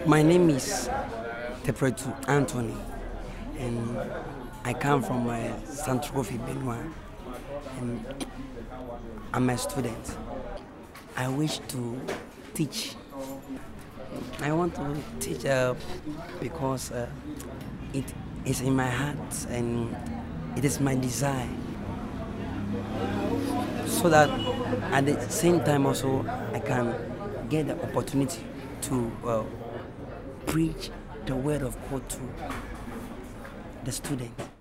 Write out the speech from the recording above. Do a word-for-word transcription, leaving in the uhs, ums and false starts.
My name is Tepretu Anthony, and I come from uh, Saint-Trophy, Benoit, and I'm a student. I wish to teach. I want to teach uh, because uh, it is in my heart and it is my desire, so that at the same time also I can get the opportunity to uh, preach the word of God to the students.